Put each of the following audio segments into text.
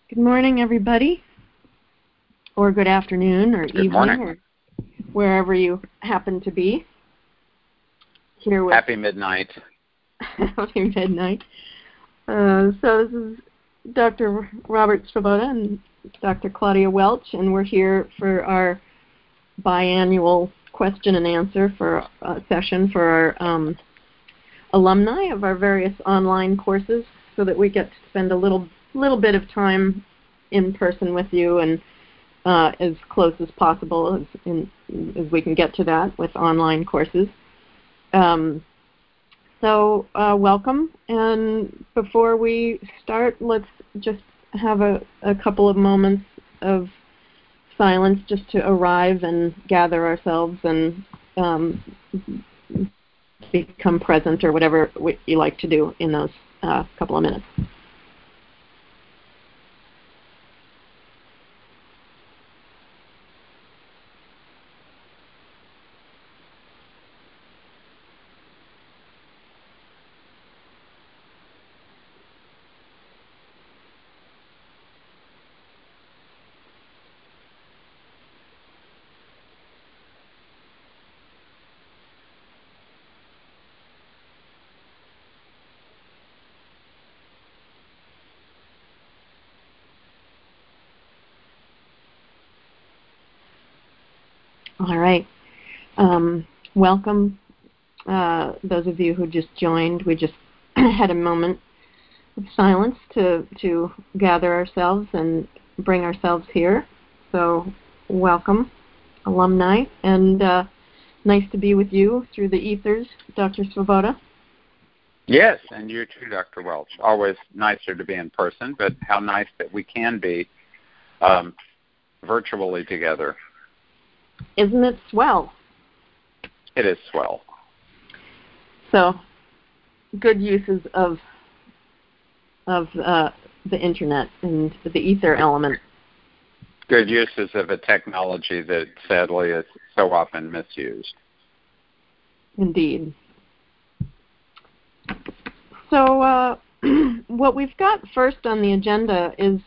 Good morning, everybody, or good afternoon, or Good evening, morning. or wherever you happen to be. Here with Happy midnight. Happy midnight. So this is Dr. Robert Svoboda and Dr. Claudia Welch, and we're here for our biannual question and answer for a session for our alumni of our various online courses, so that we get to spend a little bit of time in person with you, and as close as possible as we can get to that with online courses. So welcome, and before we start, let's just have a couple of moments of silence just to arrive and gather ourselves and become present, or whatever you like to do in those couple of minutes. All right. Welcome, those of you who just joined. We just had a moment of silence to gather ourselves and bring ourselves here. So welcome, alumni, and nice to be with you through the ethers, Dr. Svoboda. Yes, and you too, Dr. Welch. Always nicer to be in person, but how nice that we can be virtually together. Isn't it swell? It is swell. So, good uses of the internet and the ether element. Good uses of a technology that sadly is so often misused. Indeed. So, what we've got first on the agenda is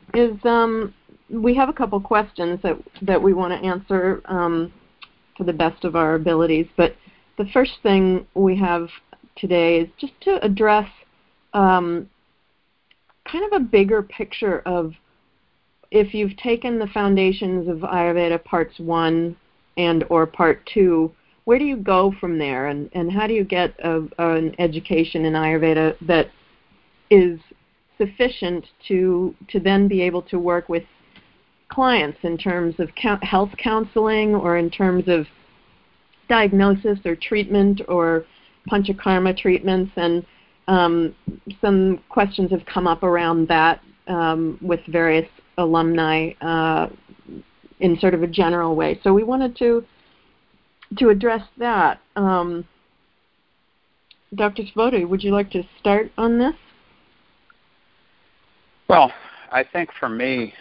we have a couple questions that we want to answer to the best of our abilities. But the first thing we have today is just to address kind of a bigger picture of, if you've taken the Foundations of Ayurveda Parts 1 and or Part 2, where do you go from there, and how do you get an education in Ayurveda that is sufficient to then be able to work with clients in terms of health counseling, or in terms of diagnosis or treatment, or panchakarma treatments? And some questions have come up around that with various alumni in sort of a general way. So we wanted to address that. Dr. Svoboda, would you like to start on this? Well, I think for me,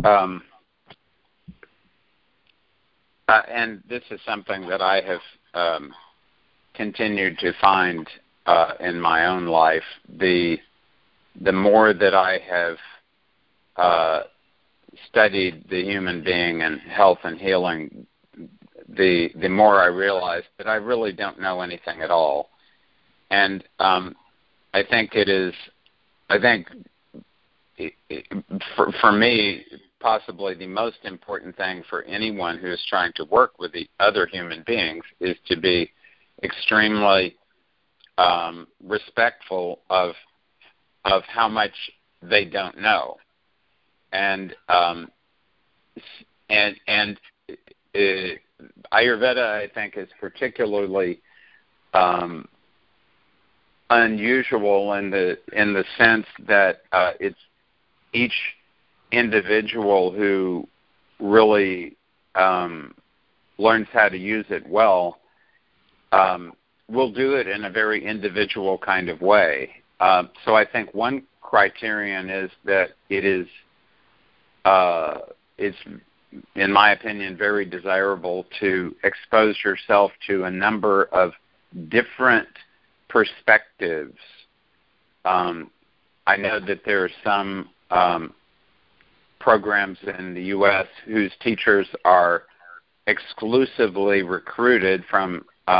and this is something that I have continued to find in my own life, the more that I have studied the human being and health and healing, the more I realize that I really don't know anything at all. And I think for me, possibly the most important thing for anyone who is trying to work with the other human beings is to be extremely respectful of how much they don't know, and Ayurveda, I think, is particularly unusual in the sense that it's each individual who really learns how to use it well will do it in a very individual kind of way. So I think one criterion is that it's, in my opinion, very desirable to expose yourself to a number of different perspectives. I know that there are some programs in the U.S. whose teachers are exclusively recruited from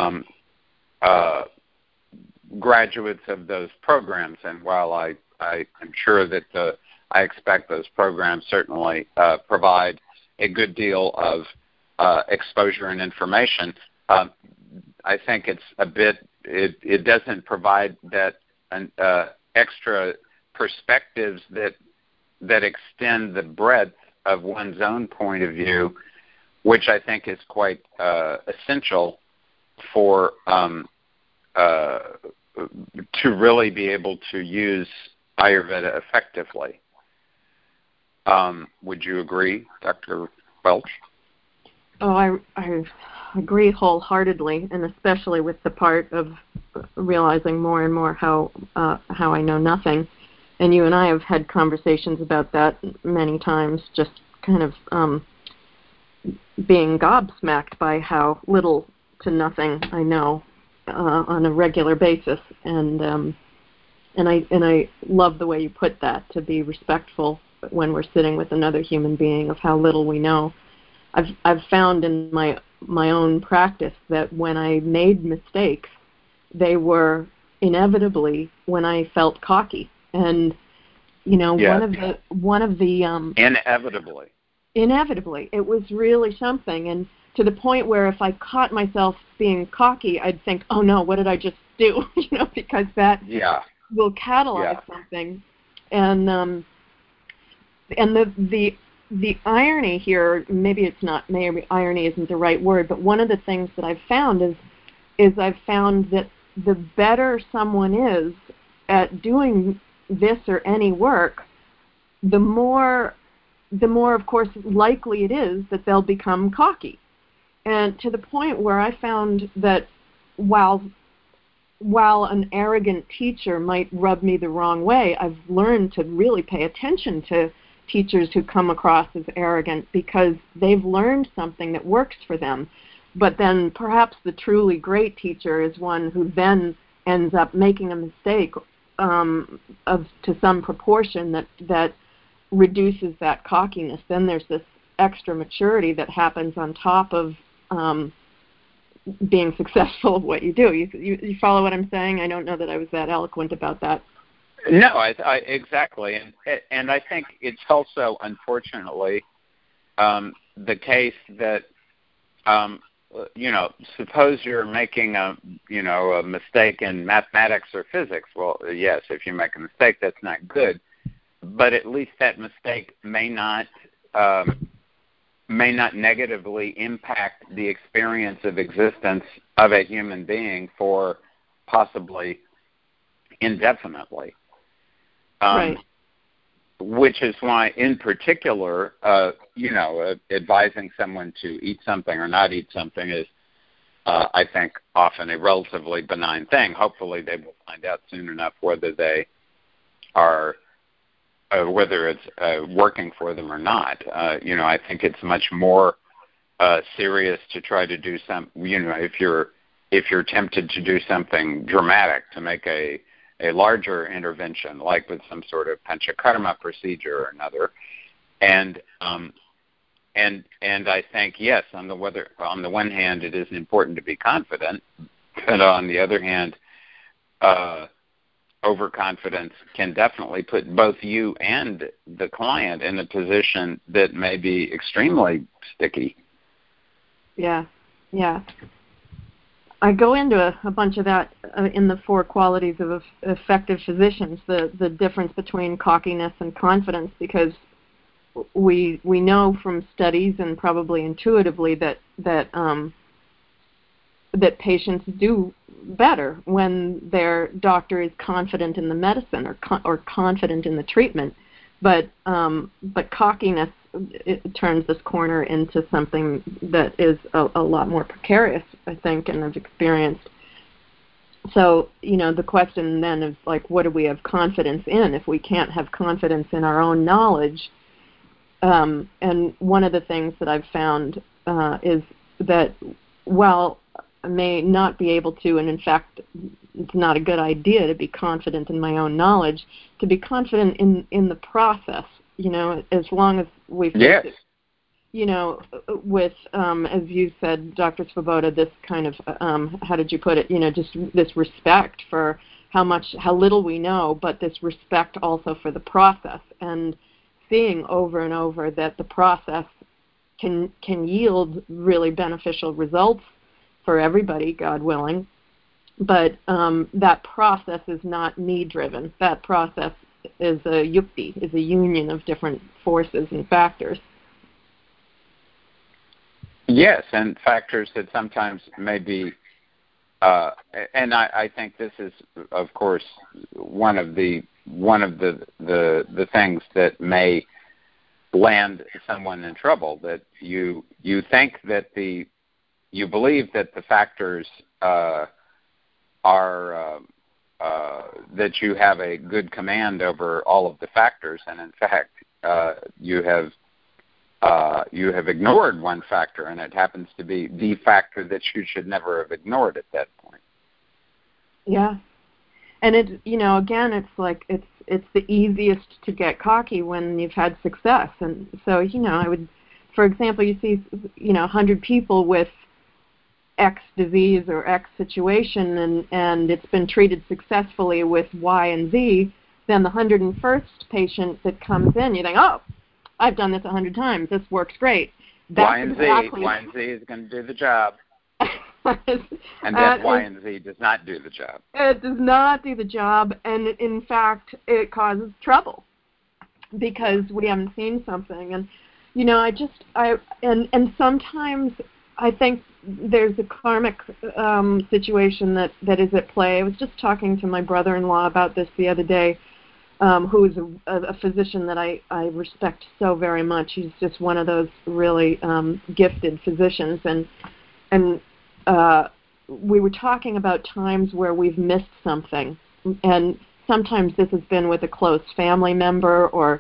graduates of those programs. And while I am sure that I expect those programs certainly provide a good deal of exposure and information, I think it's a bit. It doesn't provide that extra perspectives that extend the breadth of one's own point of view, which I think is quite essential for to really be able to use Ayurveda effectively. Would you agree, Dr. Welch? Oh, I agree wholeheartedly, and especially with the part of realizing more and more how I know nothing. And you and I have had conversations about that many times, just kind of being gobsmacked by how little to nothing I know on a regular basis. And I love the way you put that, to be respectful when we're sitting with another human being of how little we know. I've found in my own practice that when I made mistakes, they were inevitably when I felt cocky. And one of the inevitably it was really something, and to the point where if I caught myself being cocky, I'd think, oh no, what did I just do? Because that will catalyze something. And the irony here, maybe irony isn't the right word, but one of the things that I've found is I've found that the better someone is at doing this or any work, the more of course likely it is that they'll become cocky. And to the point where I found that while an arrogant teacher might rub me the wrong way, I've learned to really pay attention to teachers who come across as arrogant, because they've learned something that works for them. But then perhaps the truly great teacher is one who then ends up making a mistake to some proportion that reduces that cockiness. Then there's this extra maturity that happens on top of being successful at what you do. You follow what I'm saying? I don't know that I was that eloquent about that. No, I exactly, and I think it's also, unfortunately, the case that suppose you're making a mistake in mathematics or physics. Well, yes, if you make a mistake, that's not good, but at least that mistake may not negatively impact the experience of existence of a human being for possibly indefinitely. Right. Which is why, in particular, advising someone to eat something or not eat something is, I think, often a relatively benign thing. Hopefully, they will find out soon enough whether they are, whether it's working for them or not. I think it's much more serious to try to do if you're tempted to do something dramatic, to make a larger intervention, like with some sort of panchakarma procedure or another, and I think, yes, on the one hand, it is important to be confident, but on the other hand, overconfidence can definitely put both you and the client in a position that may be extremely sticky. Yeah. I go into a bunch of that in the 4 qualities of effective physicians, the difference between cockiness and confidence, because we know from studies and probably intuitively that patients do better when their doctor is confident in the medicine or confident in the treatment. But cockiness, it turns this corner into something that is a lot more precarious, I think, and I've experienced. So, the question then is, like, what do we have confidence in if we can't have confidence in our own knowledge? And one of the things that I've found is that while I may not be able to, and in fact, it's not a good idea to be confident in my own knowledge, to be confident in the process as long as we face Yes. it, with, as you said, Dr. Svoboda, this kind of, how did you put it, just this respect for how little we know, but this respect also for the process, and seeing over and over that the process can yield really beneficial results for everybody, God willing. But that process is not need-driven. That process is a yukti, is a union of different forces and factors. Yes, and factors that sometimes may be, and I think this is, of course, one of the things that may land someone in trouble. That you think that you believe that the factors are that you have a good command over all of the factors, and in fact, you have ignored one factor, and it happens to be the factor that you should never have ignored at that point. Yeah, and again, it's like it's the easiest to get cocky when you've had success, and so I would, for example, you see 100 people with X disease or X situation, and it's been treated successfully with Y and Z. Then the 101st patient that comes in, you think, oh, I've done this 100 times. This works great. Y and Z is going to do the job. And then Y and Z does not do the job. It does not do the job, and in fact, it causes trouble because we haven't seen something. And and sometimes I think there's a karmic situation that is at play. I was just talking to my brother-in-law about this the other day, who is a physician that I respect so very much. He's just one of those really gifted physicians, and we were talking about times where we've missed something, and sometimes this has been with a close family member or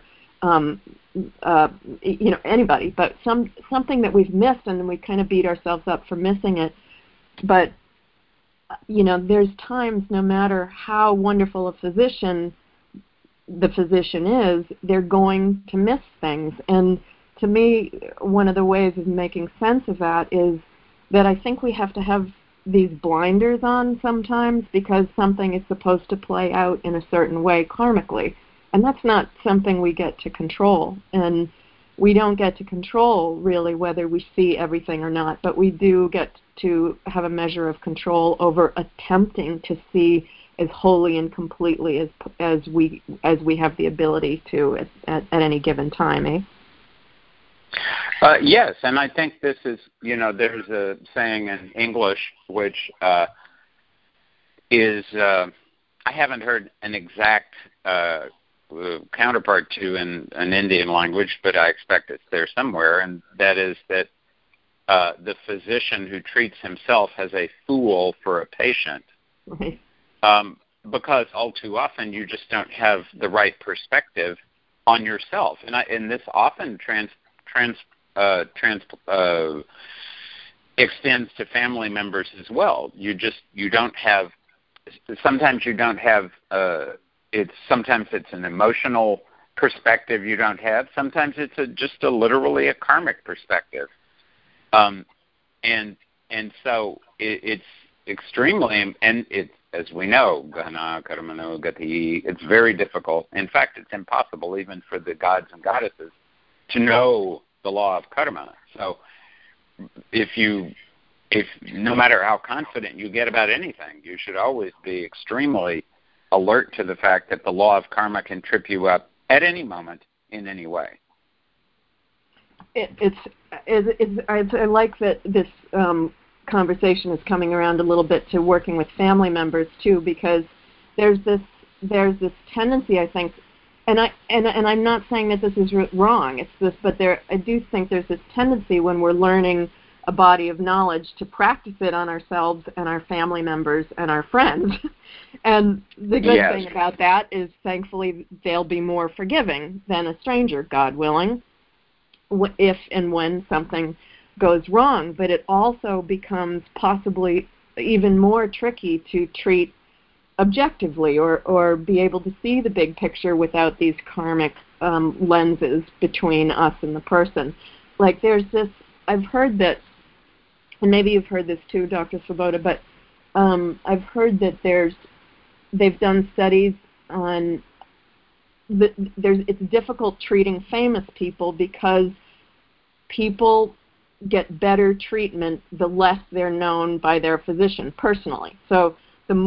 anybody, but something that we've missed, and we kind of beat ourselves up for missing it. But there's times, no matter how wonderful a physician the physician is, they're going to miss things. And to me, one of the ways of making sense of that is that I think we have to have these blinders on sometimes because something is supposed to play out in a certain way karmically. And that's not something we get to control. And we don't get to control, really, whether we see everything or not, but we do get to have a measure of control over attempting to see as wholly and completely as we have the ability to at any given time, eh? Yes, and I think this is, there's a saying in English which is, I haven't heard an exact counterpart to in an Indian language, but I expect it's there somewhere, and that is that the physician who treats himself as a fool for a patient. Right. Because all too often you just don't have the right perspective on yourself, and this often extends to family members as well. You don't have. Sometimes you don't have. Sometimes it's an emotional perspective you don't have. Sometimes it's just literally a karmic perspective, and so it's extremely, and it's, as we know, it's very difficult. In fact, it's impossible even for the gods and goddesses to know the law of karma. So if no matter how confident you get about anything, you should always be extremely alert to the fact that the law of karma can trip you up at any moment in any way. I like that this conversation is coming around a little bit to working with family members too, because there's this tendency, I think, and I'm not saying that this is wrong. It's this, but I do think there's this tendency when we're learning a body of knowledge to practice it on ourselves and our family members and our friends. And the good thing about that is, thankfully, they'll be more forgiving than a stranger, God willing, if and when something goes wrong. But it also becomes possibly even more tricky to treat objectively, or be able to see the big picture without these karmic lenses between us and the person. Like there's this, I've heard that, and maybe you've heard this too, Dr. Svoboda, but I've heard that they've done studies on it's difficult treating famous people because people get better treatment the less they're known by their physician personally. So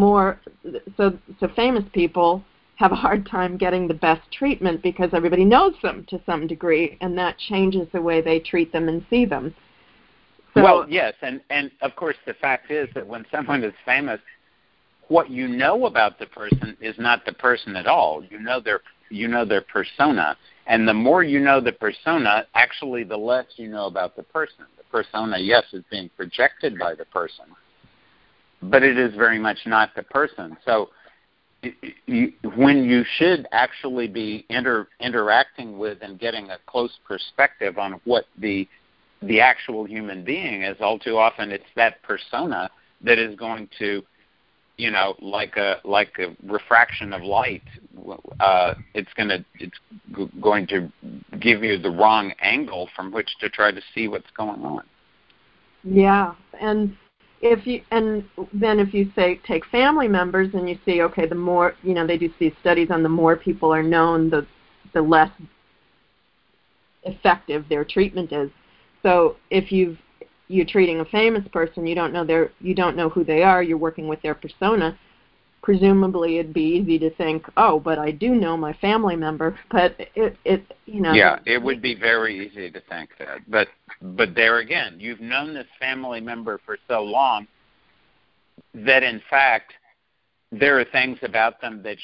famous people have a hard time getting the best treatment because everybody knows them to some degree, and that changes the way they treat them and see them. So, well, yes, and of course the fact is that when someone is famous, what you know about the person is not the person at all. You know their persona, and the more you know the persona, actually the less you know about the person. The persona, yes, is being projected by the person, but it is very much not the person. So when you should actually be interacting with and getting a close perspective on what the actual human being is, all too often it's that persona that is going to, like a refraction of light, it's going to give you the wrong angle from which to try to see what's going on. Yeah, and if you say take family members and you see, okay, the more, they do these studies on the more people are known, the less effective their treatment is. So if you're treating a famous person, you don't know who they are, you're working with their persona, presumably it'd be easy to think, oh, but I do know my family member, but Yeah, it would be very easy to think that. But there again, you've known this family member for so long that in fact there are things about them that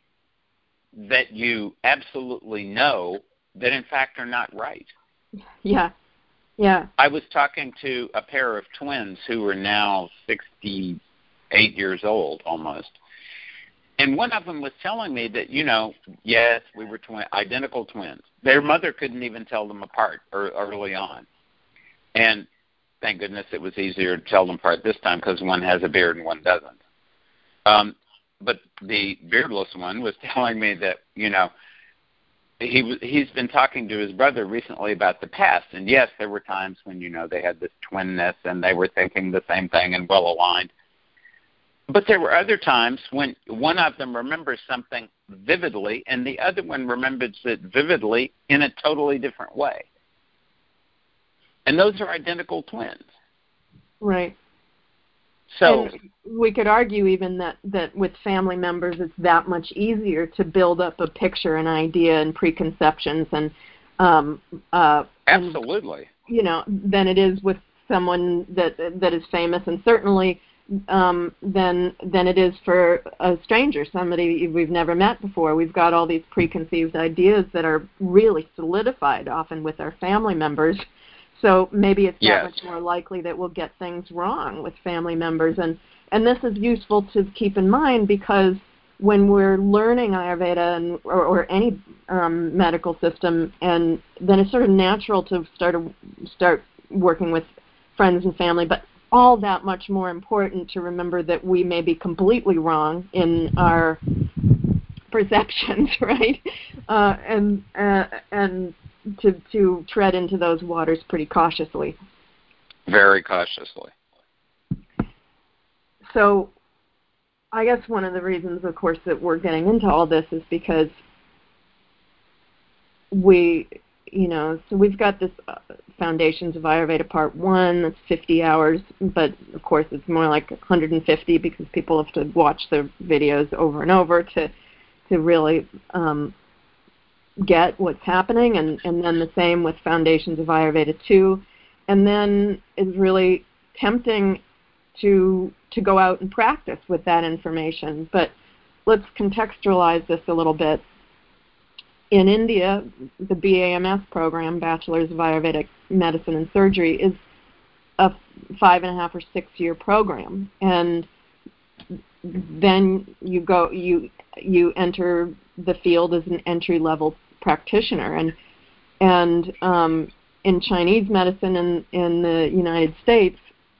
you absolutely know that in fact are not right. Yeah. Yeah. I was talking to a pair of twins who are now 68 years old almost. And one of them was telling me that, yes, we were identical twins. Their mother couldn't even tell them apart early on. And thank goodness it was easier to tell them apart this time because one has a beard and one doesn't. But the beardless one was telling me that, he's been talking to his brother recently about the past. And, yes, there were times when, they had this twinness and they were thinking the same thing and well-aligned. But there were other times when one of them remembers something vividly and the other one remembers it vividly in a totally different way. And those are identical twins. Right. So and we could argue even that with family members it's that much easier to build up a picture, an idea, and preconceptions and absolutely. Than it is with someone that is famous, and certainly than it is for a stranger, somebody we've never met before. We've got all these preconceived ideas that are really solidified often with our family members. So maybe it's that much more likely that we'll get things wrong with family members. And this is useful to keep in mind because when we're learning Ayurveda or any medical system, and then it's sort of natural to start working with friends and family, but all that much more important to remember that we may be completely wrong in our perceptions, right? And to tread into those waters pretty cautiously. Very cautiously. So I guess one of the reasons, of course, that we're getting into all this is because we've got this Foundations of Ayurveda Part 1, that's 50 hours, but of course it's more like 150 because people have to watch the videos over and over to really get what's happening, and then the same with Foundations of Ayurveda 2, and then it's really tempting to go out and practice with that information. But let's contextualize this a little bit. In India, the BAMS program, Bachelor's of Ayurvedic Medicine and Surgery, is a 5.5 or 6 year program, and then you enter the field as an entry level practitioner, and in Chinese medicine in the United States,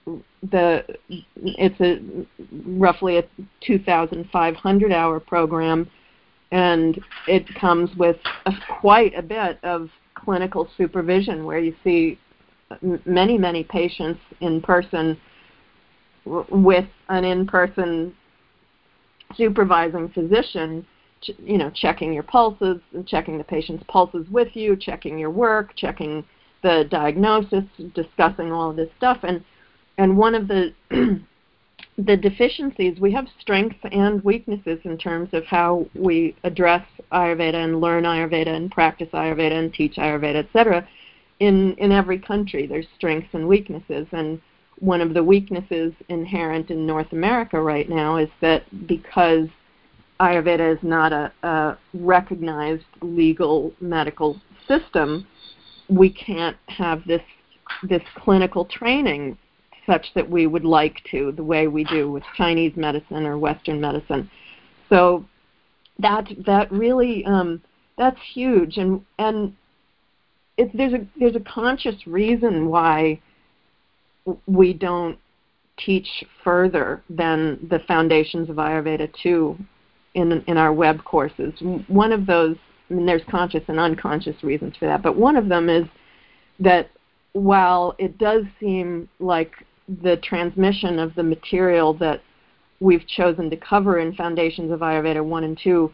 it's roughly a 2,500-hour program, and it comes with quite a bit of clinical supervision where you see many patients in person with an in-person supervising physician, checking your pulses, checking the patient's pulses with you, checking your work, checking the diagnosis, discussing all of this stuff. And one of the the deficiencies, we have strengths and weaknesses in terms of how we address Ayurveda and learn Ayurveda and practice Ayurveda and teach Ayurveda, etc. In every country, there's strengths and weaknesses. And one of the weaknesses inherent in North America right now is that because Ayurveda is not a recognized legal medical system, we can't have this clinical training such that we would like to, the way we do with Chinese medicine or Western medicine. So that really that's huge, and there's a conscious reason why we don't teach further than the Foundations of Ayurveda 2 in our web courses. One of those, there's conscious and unconscious reasons for that, but one of them is that while it does seem like the transmission of the material that we've chosen to cover in Foundations of Ayurveda 1 and 2,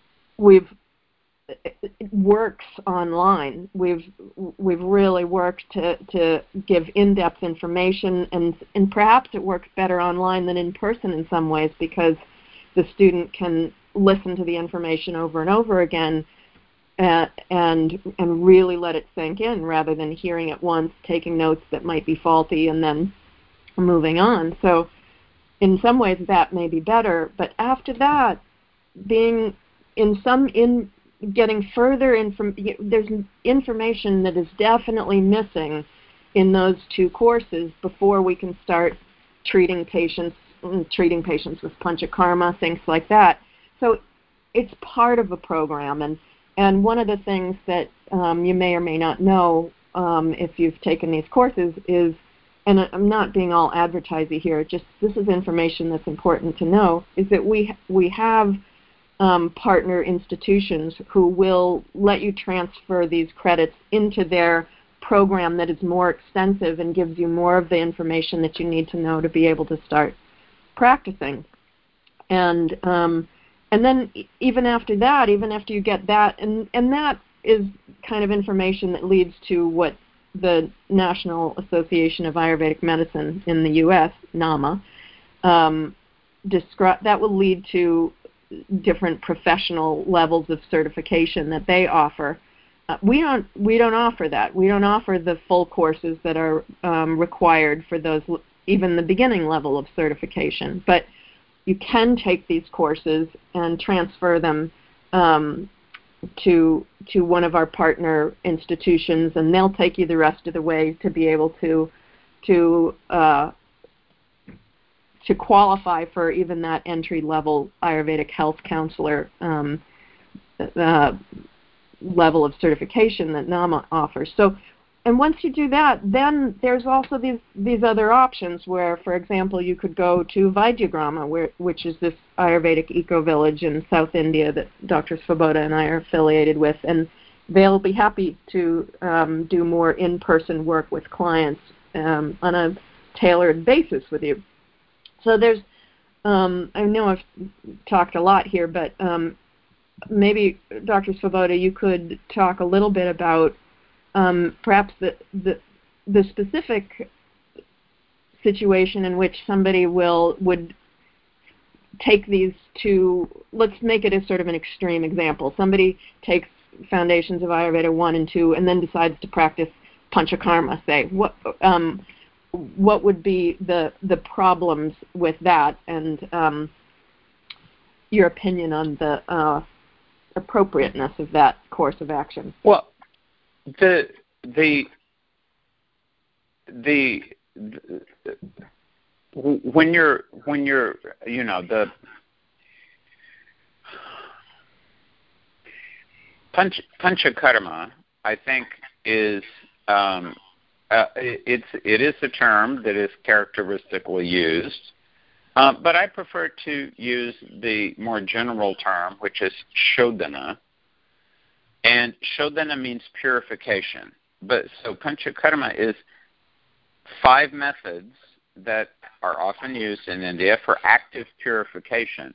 it works online. We've really worked to give in-depth information, and perhaps it works better online than in person in some ways, because the student can listen to the information over and over again and really let it sink in, rather than hearing it once, taking notes that might be faulty, and then moving on. So in some ways that may be better, but after that, getting further there's information that is definitely missing in those two courses before we can start treating patients with panchakarma, things like that. So it's part of a program, and one of the things that you may or may not know if you've taken these courses is, and I'm not being all advertising here, just this is information that's important to know, is that we have partner institutions who will let you transfer these credits into their program that is more extensive and gives you more of the information that you need to know to be able to start practicing. And then even after that, even after you get that, and that is kind of information that leads to what the National Association of Ayurvedic Medicine in the U.S., NAMA, that will lead to different professional levels of certification that they offer. We don't offer that. We don't offer the full courses that are required for those, even the beginning level of certification. But you can take these courses and transfer them to one of our partner institutions, and they'll take you the rest of the way to be able to qualify for even that entry-level Ayurvedic health counselor level of certification that NAMA offers. So, and once you do that, then there's also these other options where, for example, you could go to Vaidyagrama, which is this Ayurvedic eco-village in South India that Dr. Svoboda and I are affiliated with, and they'll be happy to do more in-person work with clients on a tailored basis with you. So there's, I know I've talked a lot here, but maybe, Dr. Svoboda, you could talk a little bit about perhaps the specific situation in which somebody would take these two. Let's make it as sort of an extreme example. Somebody takes Foundations of Ayurveda 1 and 2 and then decides to practice panchakarma, say. What would be the problems with that, and your opinion on the appropriateness of that course of action? Well, when you're the panchakarma, I think, is it is a term that is characteristically used, but I prefer to use the more general term, which is shodhana. And shodhana means purification. But so panchakarma is 5 methods that are often used in India for active purification.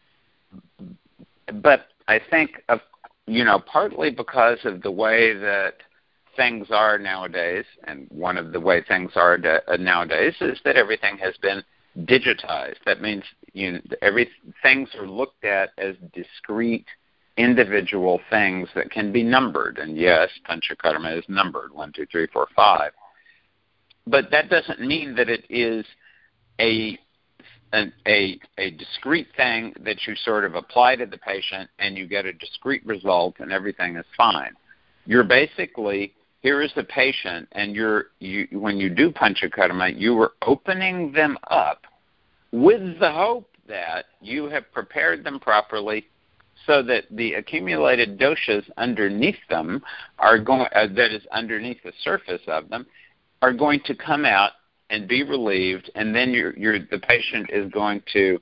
But I think, partly because of the way that things are nowadays, and one of the way things are nowadays is that everything has been digitized. That means things are looked at as discrete individual things that can be numbered. And yes, panchakarma is numbered 1, 2, 3, 4, 5. But that doesn't mean that it is a discrete thing that you sort of apply to the patient and you get a discrete result and everything is fine. You're basically, here is the patient, and when you do panchakarma, you are opening them up with the hope that you have prepared them properly so that the accumulated doshas underneath them that is underneath the surface of them, are going to come out and be relieved, and then the patient is going to,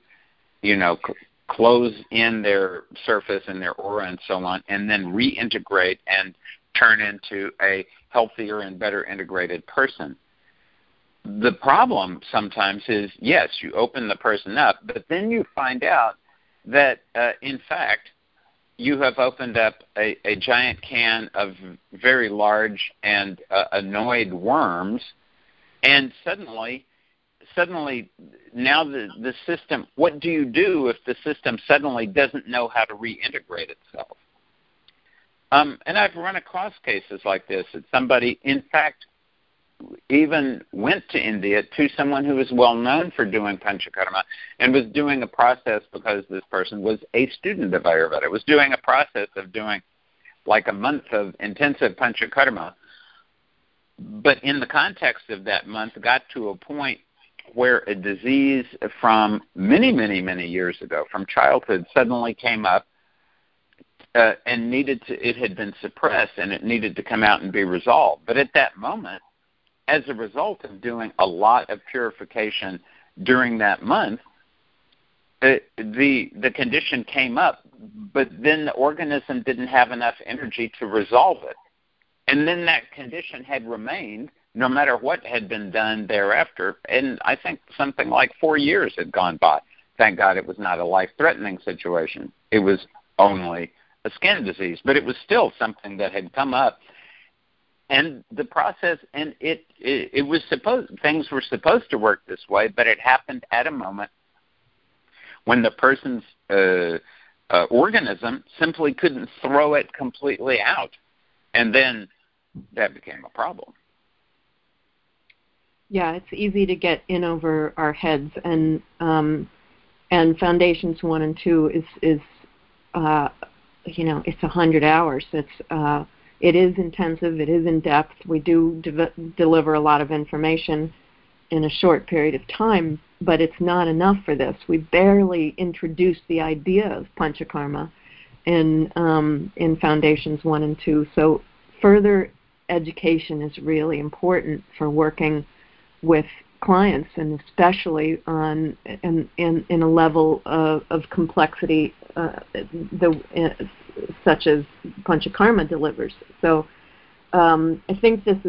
close in their surface and their aura and so on, and then reintegrate and turn into a healthier and better integrated person. The problem sometimes is, yes, you open the person up, but then you find out that, in fact, you have opened up a giant can of very large and annoyed worms, and suddenly now the system, what do you do if the system suddenly doesn't know how to reintegrate itself? And I've run across cases like this, that somebody, in fact, even went to India to someone who was well known for doing panchakarma and was doing a process, because this person was a student of Ayurveda, was doing a process of doing like a month of intensive panchakarma, but in the context of that month got to a point where a disease from many, many, many years ago, from childhood, suddenly came up and it had been suppressed and it needed to come out and be resolved. But at that moment, as a result of doing a lot of purification during that month, the condition came up, but then the organism didn't have enough energy to resolve it. And then that condition had remained no matter what had been done thereafter. And I think something like 4 years had gone by. Thank God it was not a life-threatening situation. It was only a skin disease, but it was still something that had come up. And the process, and it was things were supposed to work this way, but it happened at a moment when the person's organism simply couldn't throw it completely out. And then that became a problem. Yeah, it's easy to get in over our heads, and Foundations 1 and 2 is it's 100 hours. It is intensive. It is in depth. We do deliver a lot of information in a short period of time, but it's not enough for this. We barely introduced the idea of panchakarma in Foundations 1 and 2. So further education is really important for working with clients, and especially in a level of complexity such as panchakarma delivers. So I think this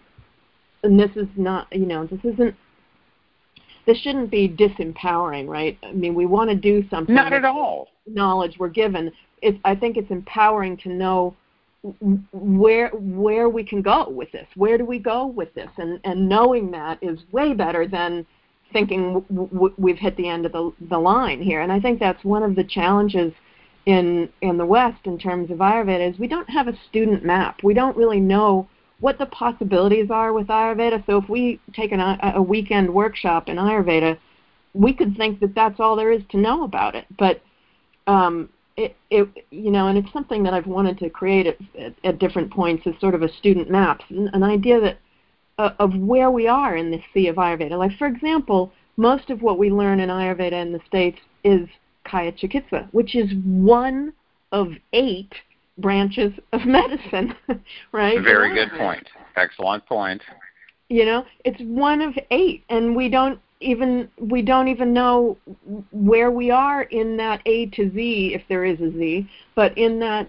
shouldn't be disempowering, right? I mean, we want to do something. Not at all. Knowledge we're given. I think it's empowering to know where we can go with this. Where do we go with this? And knowing that is way better than thinking we've hit the end of the line here. And I think that's one of the challenges in the West in terms of Ayurveda is we don't have a student map. We don't really know what the possibilities are with Ayurveda. So if we take a weekend workshop in Ayurveda, we could think that that's all there is to know about it. But and it's something that I've wanted to create at different points as sort of a student map, an idea that of where we are in this sea of Ayurveda. Like, for example, most of what we learn in Ayurveda in the States is Kaya Chikitsa, which is one of 8 branches of medicine, right? Very good point. Excellent point. It's one of 8, and we don't even know where we are in that A to Z, if there is a Z, but in that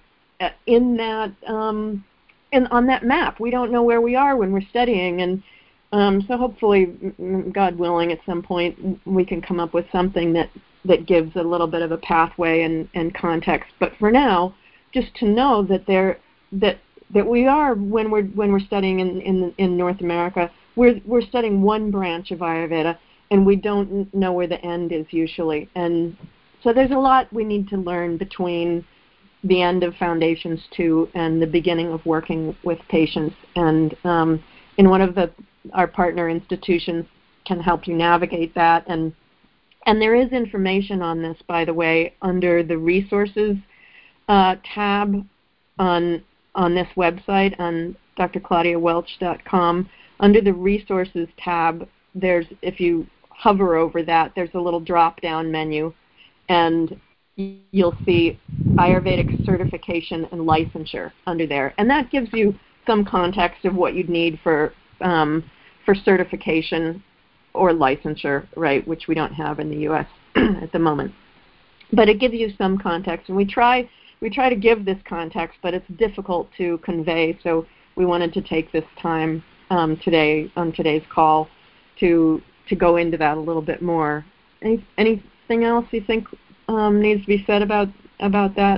on that map, we don't know where we are when we're studying, and so hopefully, God willing, at some point we can come up with something that gives a little bit of a pathway and context. But for now, just to know that we are, when we're studying in North America, we're studying one branch of Ayurveda, and we don't know where the end is usually. And so there's a lot we need to learn between the end of Foundations 2 and the beginning of working with patients. And in one of our partner institutions can help you navigate that. And there is information on this, by the way, under the resources tab on this website, on drclaudiawelch.com. Under the resources tab, if you hover over that, there's a little drop-down menu, and you'll see Ayurvedic certification and licensure under there. And that gives you some context of what you'd need for certification or licensure, right, which we don't have in the U.S. at the moment. But it gives you some context, and we try to give this context, but it's difficult to convey, so we wanted to take this time today on today's call to go into that a little bit more. Anything else you think needs to be said about that?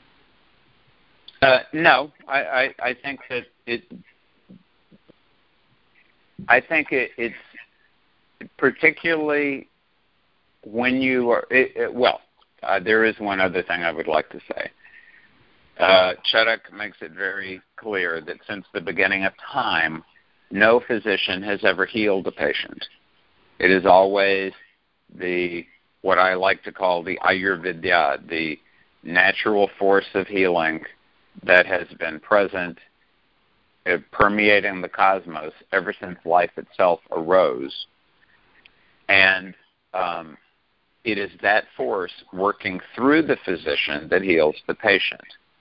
No, I think that it's particularly when you are there is one other thing I would like to say. Chudak makes it very clear that since the beginning of time, no physician has ever healed a patient. It is always what I like to call the Ayurvidya, the natural force of healing that has been present, permeating the cosmos ever since life itself arose. And it is that force working through the physician that heals the patient.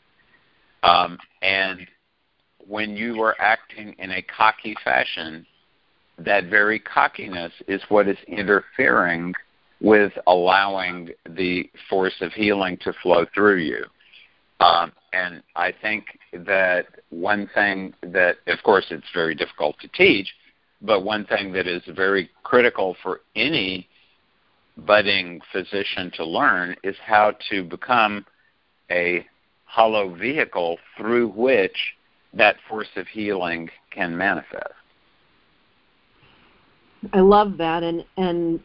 And when you are acting in a cocky fashion, that very cockiness is what is interfering with allowing the force of healing to flow through you. And I think that one thing that, of course, it's very difficult to teach, but one thing that is very critical for any budding physician to learn is how to become a hollow vehicle through which that force of healing can manifest. I love that, and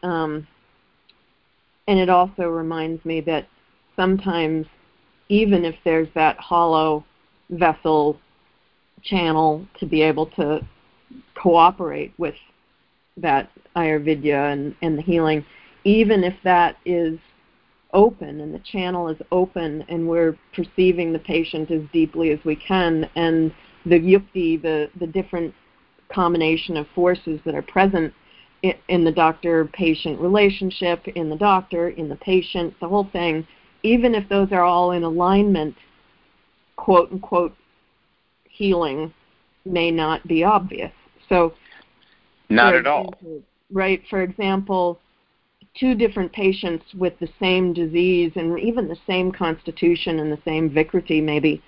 it also reminds me that sometimes, even if there's that hollow vessel channel to be able to cooperate with that Ayurvidya and the healing, even if that is open and the channel is open and we're perceiving the patient as deeply as we can, and the yukti, the different combination of forces that are present in the doctor-patient relationship, in the doctor, in the patient, the whole thing, even if those are all in alignment, quote-unquote, healing may not be obvious. So, not at all. Right, for example, 2 different patients with the same disease and even the same constitution and the same vikriti maybe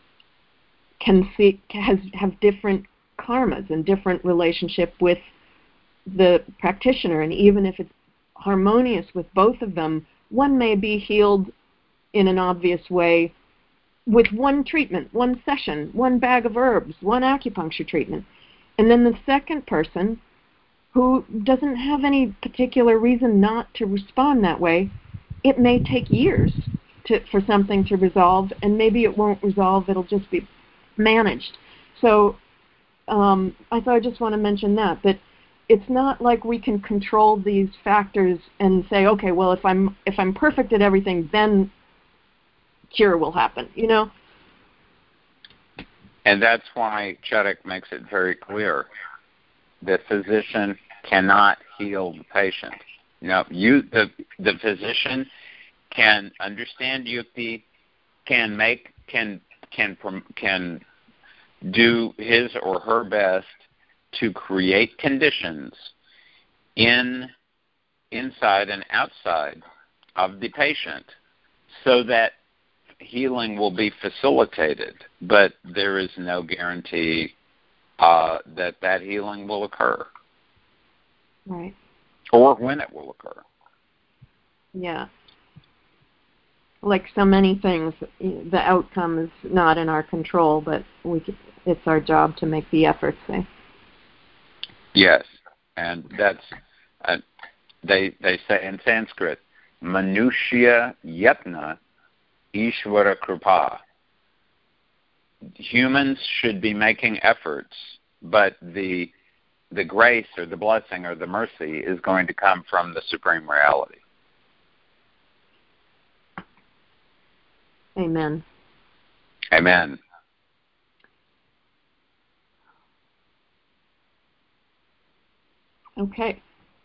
have different karmas and different relationship with the practitioner, and even if it's harmonious with both of them, one may be healed in an obvious way with one treatment, one session, one bag of herbs, one acupuncture treatment. And then the second person, who doesn't have any particular reason not to respond that way, it may take years for something to resolve, and maybe it won't resolve, it'll just be managed. So I thought I just want to mention that it's not like we can control these factors and say, okay, well, if I'm perfect at everything, then cure will happen, And that's why Chudak makes it very clear. The physician cannot heal the patient. The physician can understand yukti, can do his or her best to create conditions inside and outside of the patient so that healing will be facilitated, but there is no guarantee that healing will occur. Right. Or when it will occur. Yeah. Like so many things, the outcome is not in our control, but it's our job to make the effort, say. Yes, and that's, they say in Sanskrit, Manushya Yatna Ishvara Kripa. Humans should be making efforts, but the grace or the blessing or the mercy is going to come from the Supreme Reality. Amen. Amen. Okay.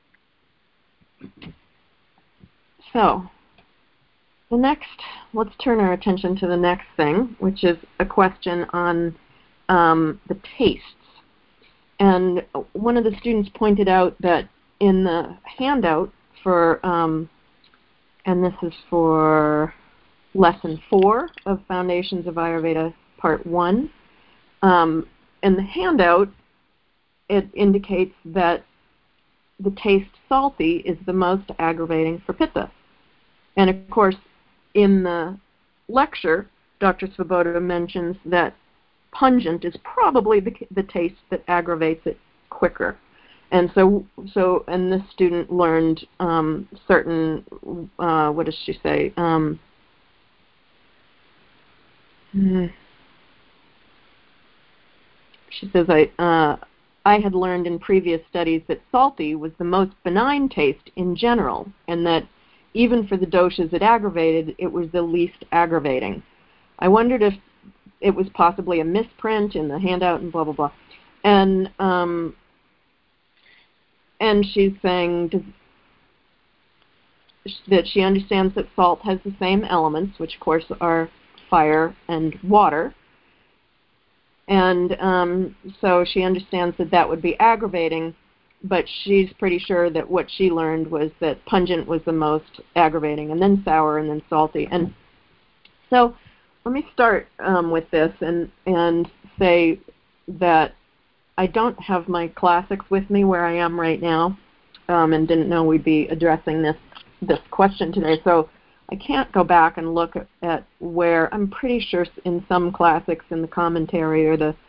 So, let's turn our attention to the next thing, which is a question on the tastes. And one of the students pointed out that in the handout for, and this is for Lesson 4 of Foundations of Ayurveda, Part 1, in the handout, it indicates that the taste salty is the most aggravating for Pitta. And of course, in the lecture, Dr. Svoboda mentions that pungent is probably the taste that aggravates it quicker. And so this student learned certain, what does she say? She says, I had learned in previous studies that salty was the most benign taste in general, and that even for the doshas it aggravated, it was the least aggravating. I wondered if it was possibly a misprint in the handout and blah, blah, blah. And she's saying that she understands that salt has the same elements, which of course are fire and water. And so she understands that would be aggravating, but she's pretty sure that what she learned was that pungent was the most aggravating, and then sour, and then salty. And so let me start with this and say that I don't have my classics with me where I am right now, and didn't know we'd be addressing this question today. So I can't go back and look at where, I'm pretty sure in some classics in the commentary or the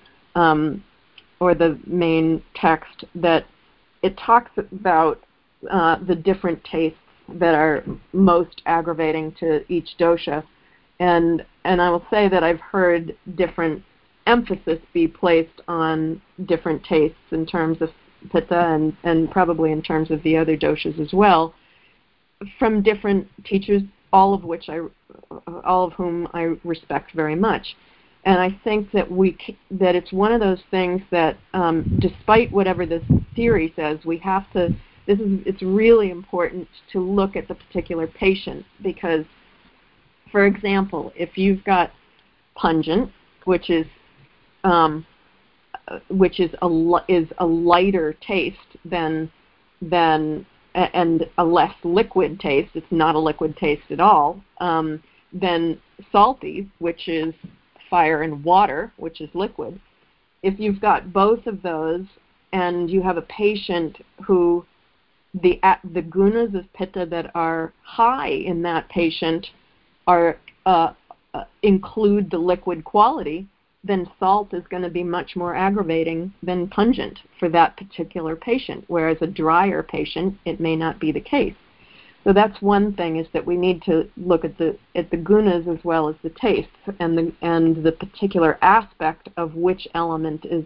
main text that it talks about the different tastes that are most aggravating to each dosha. And I will say that I've heard different emphasis be placed on different tastes in terms of Pitta and probably in terms of the other doshas as well, from different teachers, all of whom I respect very much. And I think that that it's one of those things that, despite whatever this theory says, it's really important to look at the particular patient, because, for example, if you've got pungent, which is a lighter taste than and a less liquid taste, it's not a liquid taste at all, than salty, which is fire and water, which is liquid. If you've got both of those and you have a patient who the gunas of Pitta that are high in that patient include the liquid quality, then salt is going to be much more aggravating than pungent for that particular patient, whereas a drier patient, it may not be the case. So that's one thing, is that we need to look at the gunas as well as the tastes and the particular aspect of which element is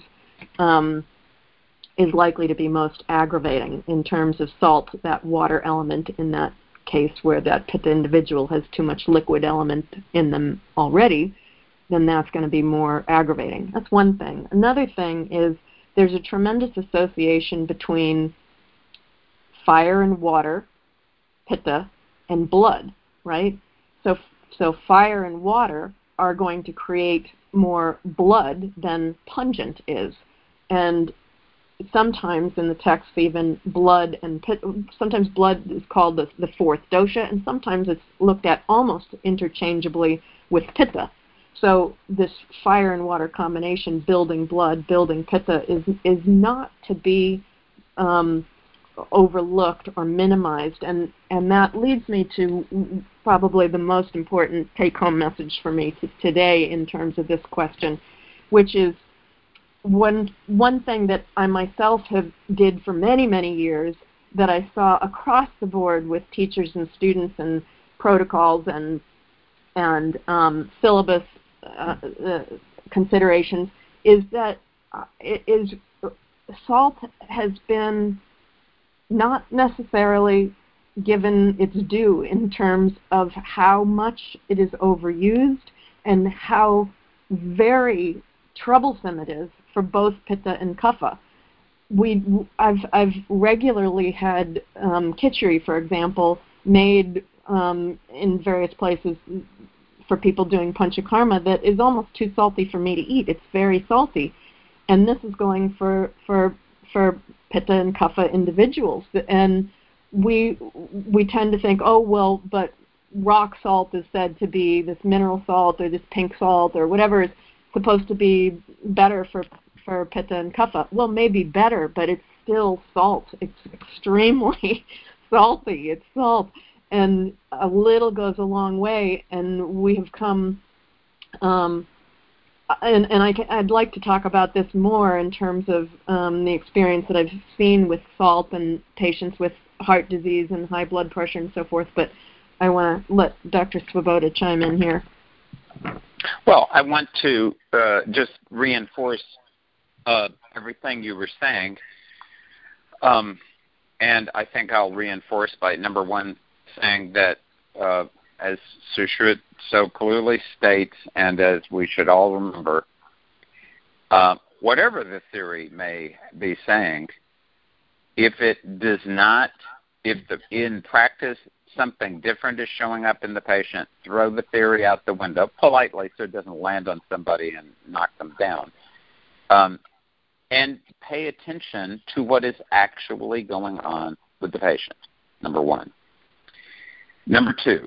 likely to be most aggravating in terms of salt, that water element in that case where that Pitta individual has too much liquid element in them already, then that's going to be more aggravating. That's one thing. Another thing is there's a tremendous association between fire and water, Pitta, and blood, right? So fire and water are going to create more blood than pungent is. And sometimes in the text even blood and pitta. Sometimes blood is called the fourth dosha, and sometimes it's looked at almost interchangeably with pitta. So this fire and water combination, building blood, building pitta, is not to be overlooked or minimized, and that leads me to probably the most important take-home message for me today in terms of this question, which is one thing that I myself did for many, many years that I saw across the board with teachers and students and protocols and syllabus considerations is that salt has been not necessarily given its due in terms of how much it is overused and how very troublesome it is for both pitta and kapha. I've regularly had khichdi, for example, made in various places for people doing panchakarma that is almost too salty for me to eat. It's very salty, and this is going for pitta and kapha individuals, and we tend to think, oh well, but rock salt is said to be this mineral salt or this pink salt or whatever is supposed to be better for pitta and kapha. Well, maybe better, but it's still salt. It's extremely salty. It's salt, and a little goes a long way. And we have come. I'd like to talk about this more in terms of the experience that I've seen with salt and patients with heart disease and high blood pressure and so forth, but I want to let Dr. Swoboda chime in here. Well, I want to just reinforce everything you were saying, and I think I'll reinforce by, number one, saying that as Sushruta so clearly states, and as we should all remember, whatever the theory may be saying, if it does not, in practice something different is showing up in the patient, throw the theory out the window politely so it doesn't land on somebody and knock them down. And pay attention to what is actually going on with the patient, number one. Number two,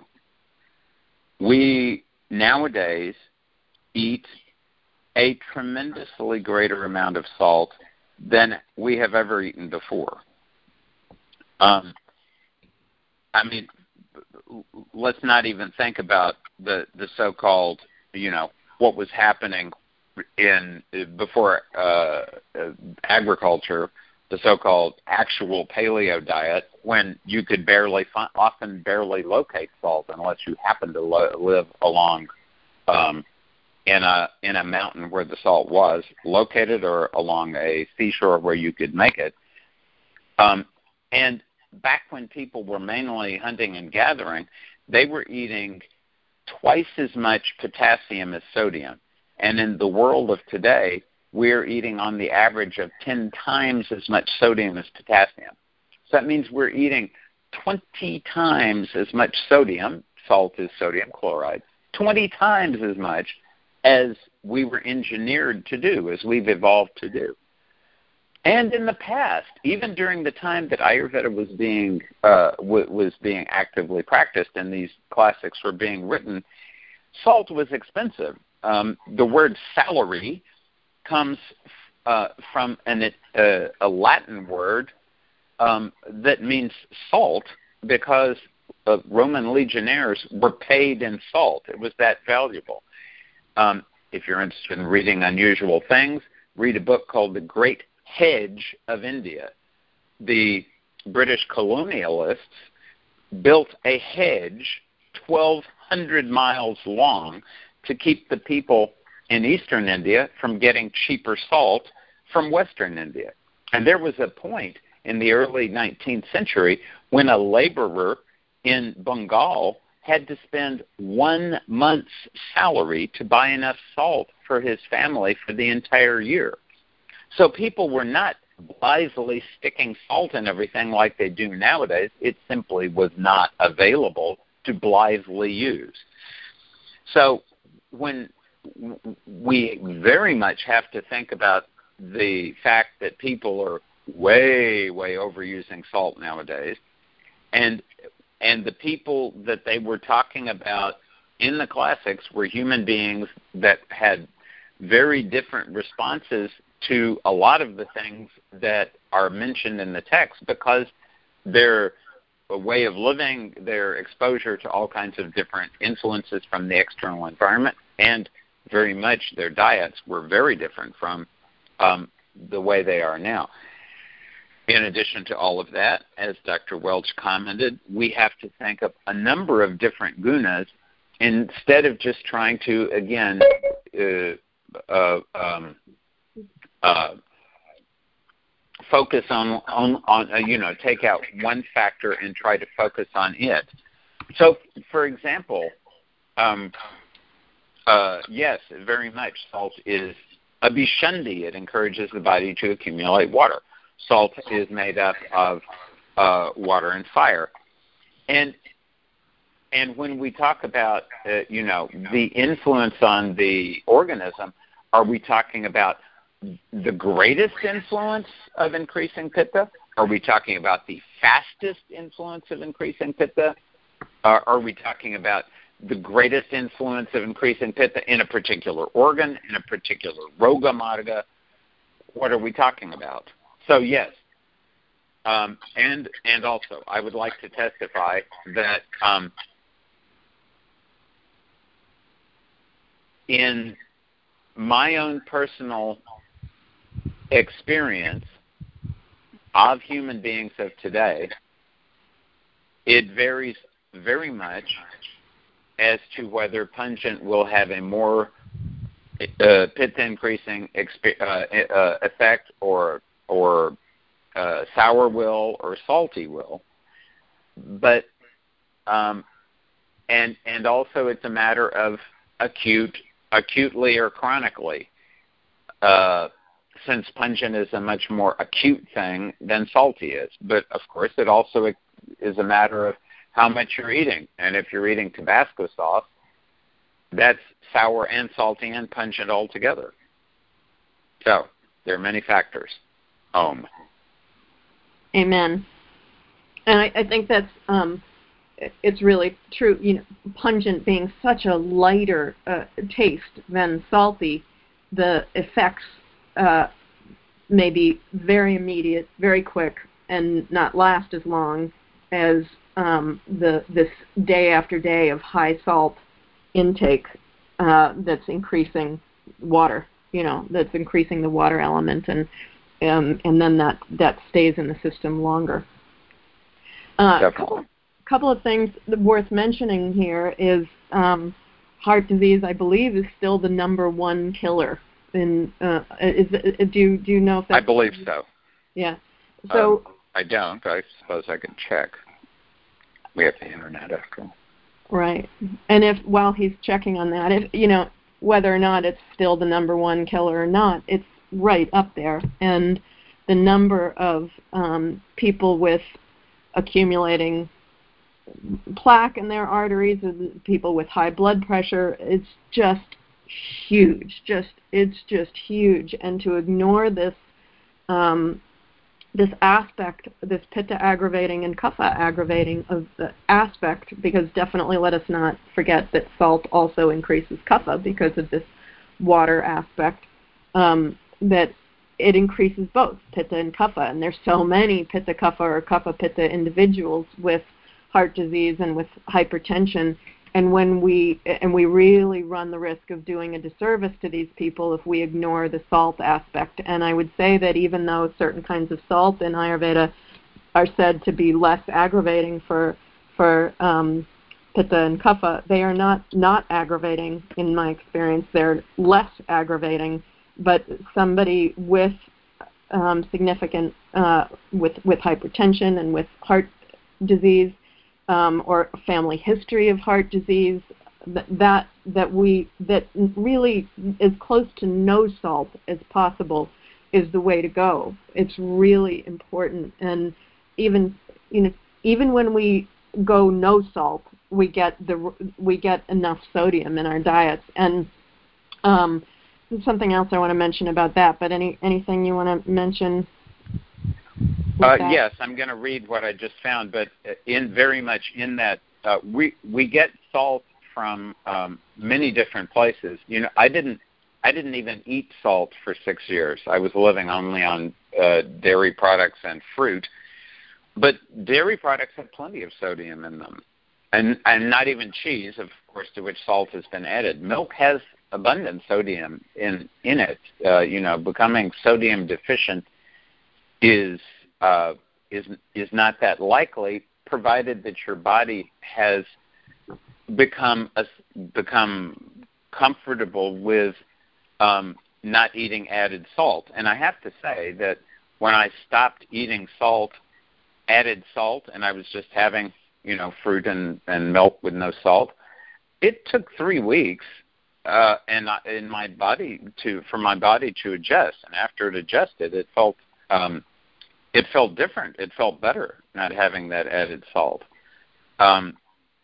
we nowadays eat a tremendously greater amount of salt than we have ever eaten before. I mean, let's not even think about the so-called, what was happening before agriculture, the so-called actual paleo diet, when you could often barely locate salt unless you happened to live along in a mountain where the salt was located or along a seashore where you could make it. And back when people were mainly hunting and gathering, they were eating twice as much potassium as sodium. And in the world of today, we're eating on the average of 10 times as much sodium as potassium. So that means we're eating 20 times as much sodium, salt is sodium chloride, 20 times as much as we were engineered to do, as we've evolved to do. And in the past, even during the time that Ayurveda was being actively practiced and these classics were being written, salt was expensive. The word salary comes from a Latin word that means salt, because Roman legionnaires were paid in salt. It was that valuable. If you're interested in reading unusual things, read a book called The Great Hedge of India. The British colonialists built a hedge 1,200 miles long to keep the people in eastern India from getting cheaper salt from western India. And there was a point in the early 19th century when a laborer in Bengal had to spend 1 month's salary to buy enough salt for his family for the entire year. So people were not blithely sticking salt in everything like they do nowadays. It simply was not available to blithely use. So when we very much have to think about the fact that people are way overusing salt nowadays, and the people that they were talking about in the classics were human beings that had very different responses to a lot of the things that are mentioned in the text, because their way of living, their exposure to all kinds of different influences from the external environment, and very much their diets were very different from the way they are now. In addition to all of that, as Dr. Welch commented, we have to think of a number of different gunas instead of just trying to, again, focus on take out one factor and try to focus on it. So, for example, yes, very much salt is abhishundi. It encourages the body to accumulate water. Salt is made up of water and fire. And when we talk about, the influence on the organism, are we talking about the greatest influence of increasing pitta? Are we talking about the fastest influence of increasing pitta? Are we talking about the greatest influence of increasing pitta in a particular organ, in a particular roga marga? What are we talking about? So yes, and also I would like to testify that in my own personal experience of human beings of today, it varies very much as to whether pungent will have a more pitta increasing effect, or sour will, or salty will. But and also it's a matter of acutely or chronically, since pungent is a much more acute thing than salty is. But of course it also is a matter of how much you're eating. And if you're eating Tabasco sauce, that's sour and salty and pungent altogether. So there are many factors. Amen. And I think that's it's really true. Pungent being such a lighter taste than salty, the effects may be very immediate, very quick, and not last as long as this day after day of high salt intake that's increasing water. That's increasing the water element, and then that stays in the system longer. Couple of things worth mentioning here is heart disease, I believe, is still the number one killer. Do you know if that's... I believe so. Yeah. So I don't. I suppose I can check. We have the internet after all. Right. And while he's checking on that, whether or not it's still the number one killer or not, it's right up there. And the number of people with accumulating plaque in their arteries, people with high blood pressure, it's just huge. It's just huge. And to ignore this this aspect, this pitta aggravating and kapha aggravating of the aspect, because definitely let us not forget that salt also increases kapha because of this water aspect, that it increases both pitta and kapha. And there's so many pitta kapha or kapha pitta individuals with heart disease and with hypertension. And we really run the risk of doing a disservice to these people if we ignore the salt aspect. And I would say that even though certain kinds of salt in Ayurveda are said to be less aggravating for pitta and kapha, they are not aggravating in my experience. They're less aggravating. But somebody with significant with hypertension and with heart disease, or family history of heart disease, that really as close to no salt as possible is the way to go. It's really important. And even when we go no salt, we get enough sodium in our diets. And there's something else I want to mention about that. But anything you want to mention? Yes, I'm going to read what I just found, but very much in that we get salt from many different places. You know, I didn't even eat salt for 6 years. I was living only on dairy products and fruit, but dairy products have plenty of sodium in them, and not even cheese, of course, to which salt has been added. Milk has abundant sodium in it. Becoming sodium deficient is not that likely, provided that your body has become comfortable with not eating added salt. And I have to say that when I stopped eating added salt, and I was just having fruit and milk with no salt, it took 3 weeks for my body to adjust. And after it adjusted, it felt different. It felt better not having that added salt. And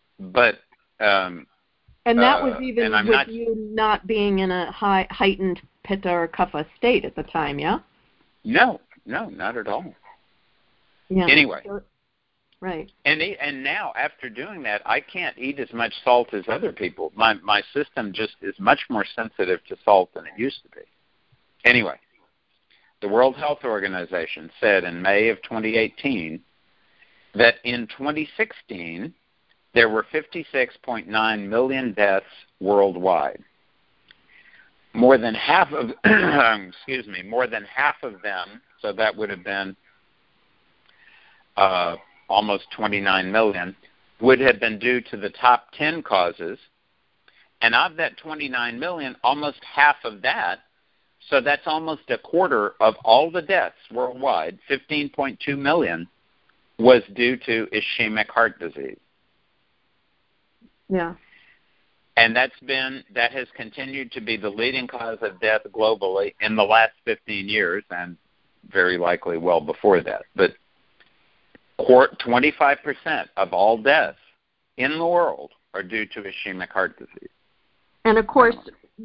that was even with you not being in a heightened pitta or kapha state at the time, yeah? No, not at all. Yeah. Anyway. Right. And now, after doing that, I can't eat as much salt as other people. My system just is much more sensitive to salt than it used to be. Anyway, the World Health Organization said in May of 2018 that in 2016 there were 56.9 million deaths worldwide. More than half of them, so that would have been almost 29 million, would have been due to the top 10 causes. And of that 29 million, almost half of that, so that's almost a quarter of all the deaths worldwide, 15.2 million, was due to ischemic heart disease. Yeah. And that has continued to be the leading cause of death globally in the last 15 years, and very likely well before that. But 25% of all deaths in the world are due to ischemic heart disease. And of course,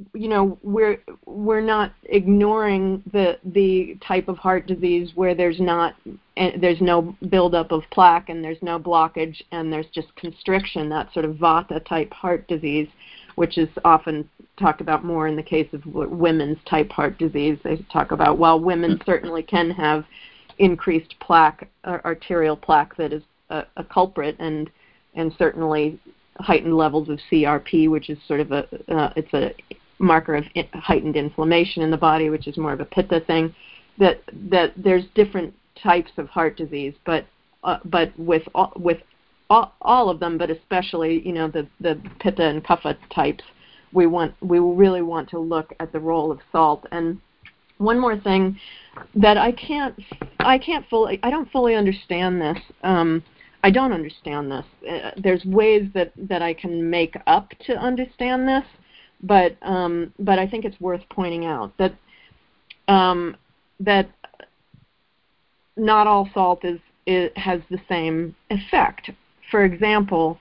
we're not ignoring the type of heart disease where there's no buildup of plaque and there's no blockage and there's just constriction, that sort of vata type heart disease, which is often talked about more in the case of women's type heart disease. They talk about, while women certainly can have increased plaque, arterial plaque, that is a culprit, and certainly heightened levels of CRP, which is sort of it's a marker of heightened inflammation in the body, which is more of a pitta thing. That there's different types of heart disease, but with all of them, but especially the pitta and kapha types, we really want to look at the role of salt. And one more thing that I don't fully understand this. I don't understand this. There's ways that I can make up to understand this, but I think it's worth pointing out that that not all salt has the same effect. For example,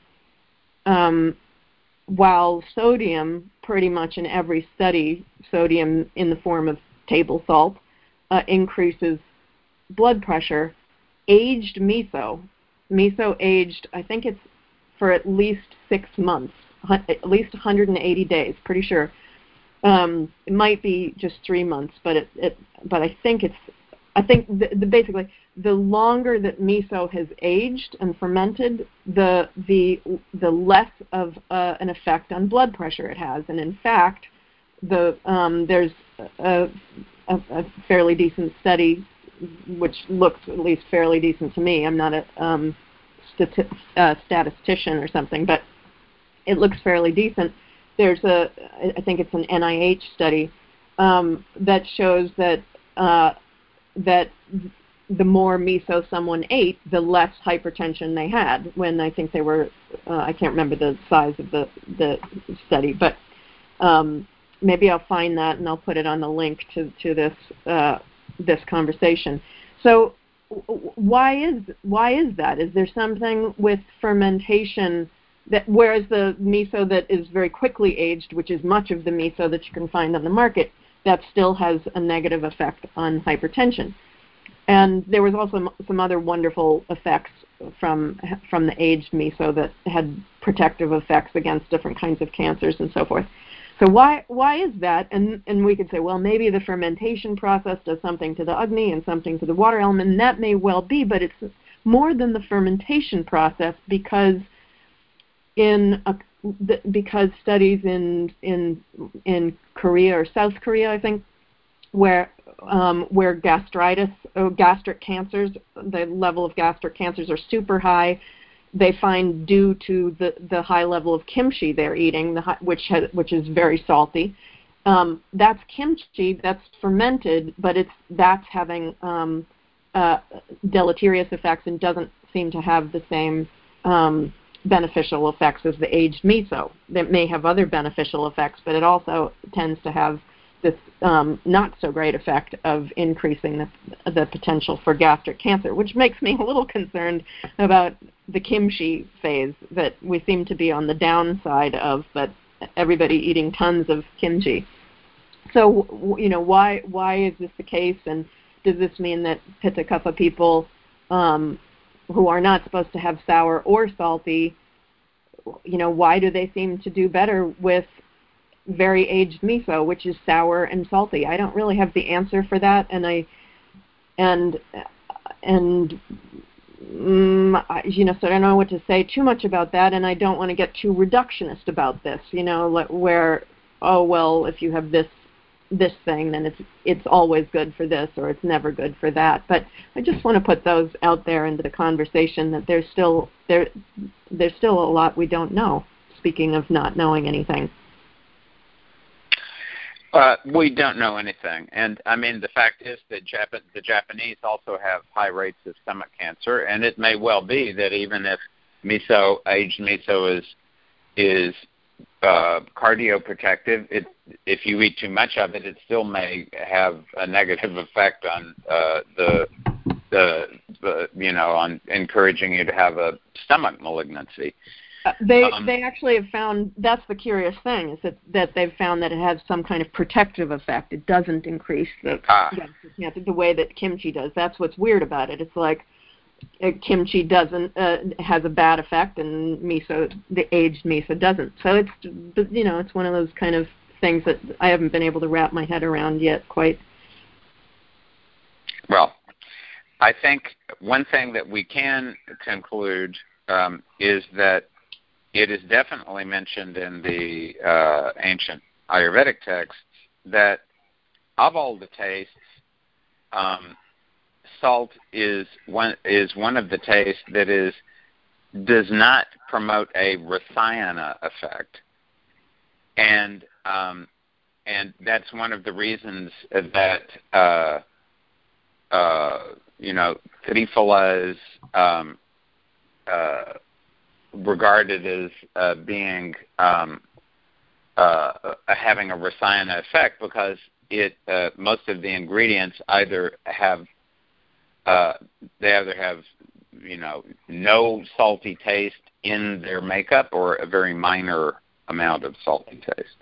while sodium, pretty much in every study, sodium in the form of table salt increases blood pressure, aged miso aged, I think it's for at least 6 months, at least 180 days, pretty sure. It might be just 3 months, but I think basically the longer that miso has aged and fermented, the less of an effect on blood pressure it has. And in fact, there's a fairly decent study, which looks at least fairly decent to me. I'm not a statistician or something, but it looks fairly decent. I think it's an NIH study that shows that the more miso someone ate, the less hypertension they had. When I think they were, I can't remember the size of the study, but maybe I'll find that and I'll put it on the link to this conversation. So why is that? Is there something with fermentation that, whereas the miso that is very quickly aged, which is much of the miso that you can find on the market, that still has a negative effect on hypertension. And there was also some other wonderful effects from the aged miso that had protective effects against different kinds of cancers and so forth. So why is that? And we could say, well, maybe the fermentation process does something to the Agni and something to the water element, and that may well be, but it's more than the fermentation process, because because studies in Korea or South Korea, I think, where gastritis or gastric cancers, the level of gastric cancers are super high, they find due to the high level of kimchi they're eating, which is very salty. That's kimchi, that's fermented, but that's having deleterious effects and doesn't seem to have the same beneficial effects as the aged miso. That may have other beneficial effects, but it also tends to have this not so great effect of increasing the potential for gastric cancer, which makes me a little concerned about the kimchi phase that we seem to be on the downside of, but everybody eating tons of kimchi. So, why is this the case, and does this mean that Pitta Kapha people who are not supposed to have sour or salty, why do they seem to do better with very aged miso, which is sour and salty? I don't really have the answer for that, so I don't know what to say too much about that, and I don't want to get too reductionist about this, where, oh, well, if you have this thing, then it's always good for this, or it's never good for that. But I just want to put those out there into the conversation, that there's still a lot we don't know, speaking of not knowing anything. We don't know anything. And, I mean, the fact is that the Japanese also have high rates of stomach cancer, and it may well be that even if aged miso is cardioprotective, if you eat too much of it, it still may have a negative effect on on encouraging you to have a stomach malignancy. They actually have found, that's the curious thing, is that they've found that it has some kind of protective effect. It doesn't increase the way that kimchi does. That's what's weird about it. It's like kimchi has a bad effect, and the aged miso doesn't. So it's one of those kind of things that I haven't been able to wrap my head around yet quite. Well, I think one thing that we can conclude is that it is definitely mentioned in the ancient Ayurvedic texts that of all the tastes, salt is one of the tastes that does not promote a rasayana effect, and that's one of the reasons that Triphala is regarded as being having a rasayana effect, because most of the ingredients either have no salty taste in their makeup, or a very minor amount of salty taste.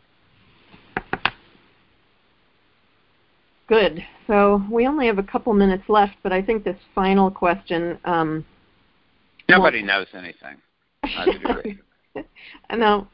Good. So we only have a couple minutes left, but I think this final question... Nobody knows anything. No.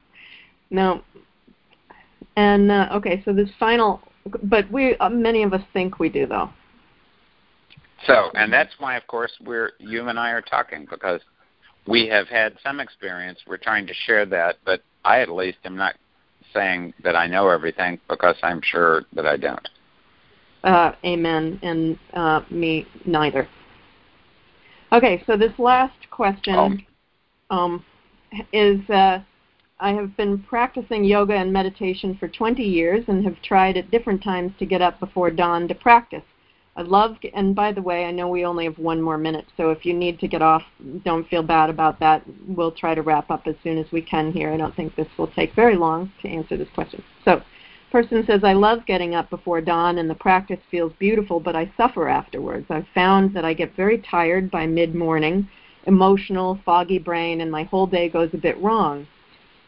And, okay, so this final... But many of us think we do, though. So, and that's why, of course, you and I are talking, because we have had some experience. We're trying to share that, but I, at least, am not saying that I know everything, because I'm sure that I don't. Amen, and me neither. Okay, so this last question is, I have been practicing yoga and meditation for 20 years and have tried at different times to get up before dawn to practice. And by the way, I know we only have one more minute, so if you need to get off, don't feel bad about that. We'll try to wrap up as soon as we can here. I don't think this will take very long to answer this question. So, person says, I love getting up before dawn and the practice feels beautiful, but I suffer afterwards. I've found that I get very tired by mid-morning, emotional, foggy brain, and my whole day goes a bit wrong.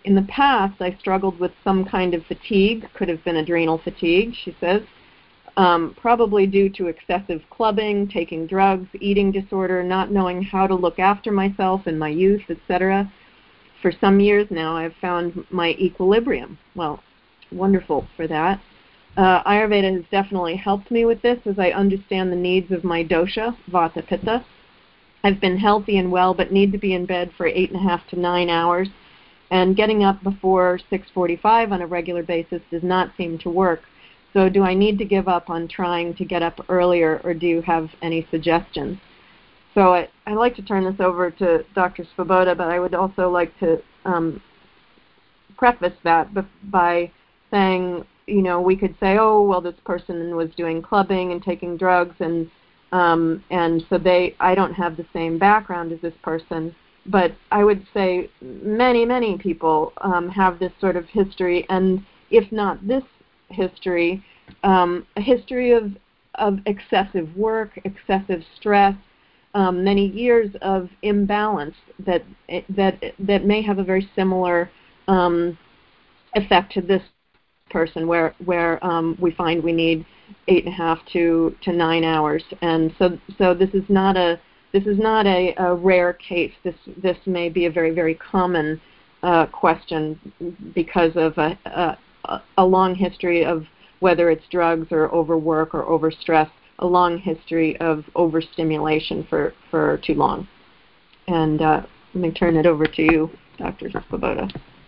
In the past, I struggled with some kind of fatigue, could have been adrenal fatigue, she says, probably due to excessive clubbing, taking drugs, eating disorder, not knowing how to look after myself in my youth, etc. For some years now, I've found my equilibrium. Well, wonderful for that. Ayurveda has definitely helped me with this as I understand the needs of my dosha, Vata Pitta. I've been healthy and well, but need to be in bed for 8.5 to 9 hours, and getting up before 6:45 on a regular basis does not seem to work. So do I need to give up on trying to get up earlier, or do you have any suggestions? So I'd like to turn this over to Dr. Svoboda, but I would also like to preface that by saying, we could say, oh, well, this person was doing clubbing and taking drugs, and so I don't have the same background as this person. But I would say many, many people have this sort of history, and if not this history, a history of excessive work, excessive stress, many years of imbalance that may have a very similar effect to this person, where we find we need 8.5 to 9 hours, and so this is not a rare case. This may be a very, very common question because of a long history of, whether it's drugs or overwork or overstress, a long history of overstimulation for too long. And let me turn it over to you, Dr. Svoboda.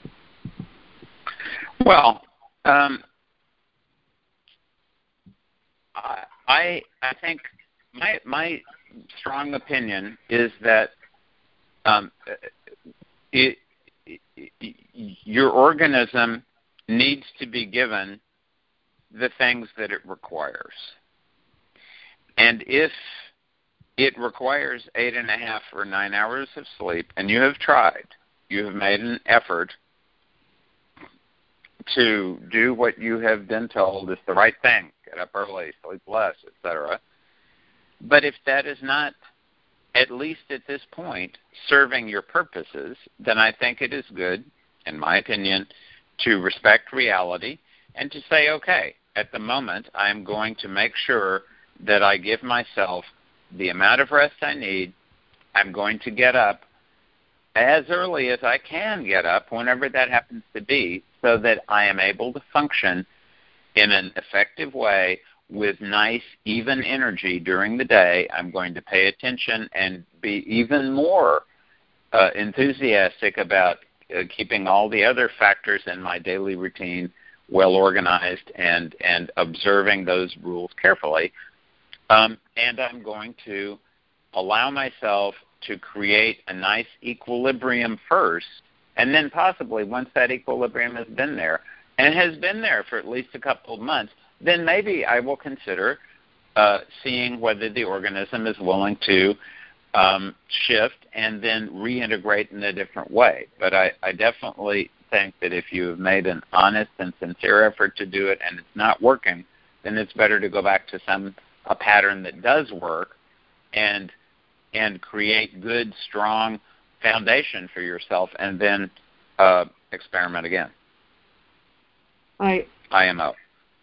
Well, I think my strong opinion is that your organism needs to be given the things that it requires. And if it requires 8.5 or 9 hours of sleep, and you have tried, you have made an effort to do what you have been told is the right thing, get up early, sleep less, etc. But if that is not, at least at this point, serving your purposes, then I think it is good, in my opinion, to respect reality and to say, okay, at the moment I'm going to make sure that I give myself the amount of rest I need. I'm going to get up as early as I can get up, whenever that happens to be, so that I am able to function in an effective way with nice, even energy during the day. I'm going to pay attention and be even more enthusiastic about keeping all the other factors in my daily routine well organized and observing those rules carefully. And I'm going to allow myself to create a nice equilibrium first, and then possibly once that equilibrium has been there, and it has been there for at least a couple of months, then maybe I will consider seeing whether the organism is willing to shift and then reintegrate in a different way. But I definitely think that if you have made an honest and sincere effort to do it and it's not working, then it's better to go back to a pattern that does work and create good, strong foundation for yourself, and then experiment again. IMO.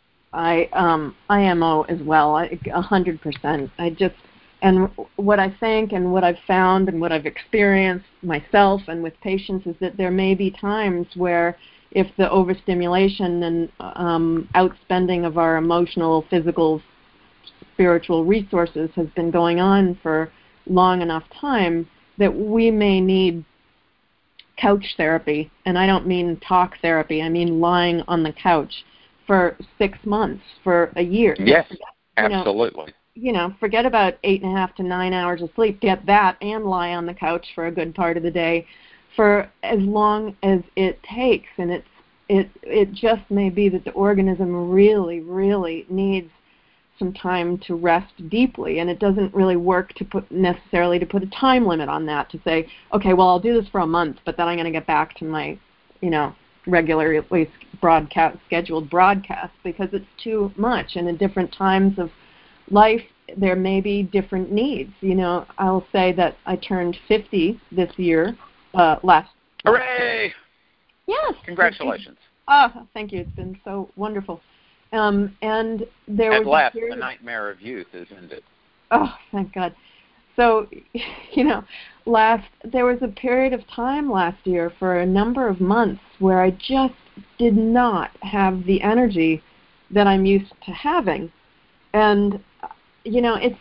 IMO as well, 100%. And what I think and what I've found and what I've experienced myself and with patients is that there may be times where, if the overstimulation and outspending of our emotional, physical, spiritual resources has been going on for long enough time, that we may need couch therapy. And I don't mean talk therapy. I mean lying on the couch for 6 months, for a year. Yes, absolutely. Forget about 8.5 to 9 hours of sleep. Get that and lie on the couch for a good part of the day for as long as it takes. And it just may be that the organism really, really needs some time to rest deeply, and it doesn't really work to put a time limit on that, to say, okay, well, I'll do this for a month, but then I'm going to get back to my, regularly scheduled broadcast, because it's too much. And in different times of life, there may be different needs. I'll say that I turned 50 this year, Hooray! Yes. Congratulations. Oh, thank you. It's been so wonderful. And there At was last, the nightmare of youth is ended. Oh, thank God. So, there was a period of time last year for a number of months where I just did not have the energy that I'm used to having. And, it's,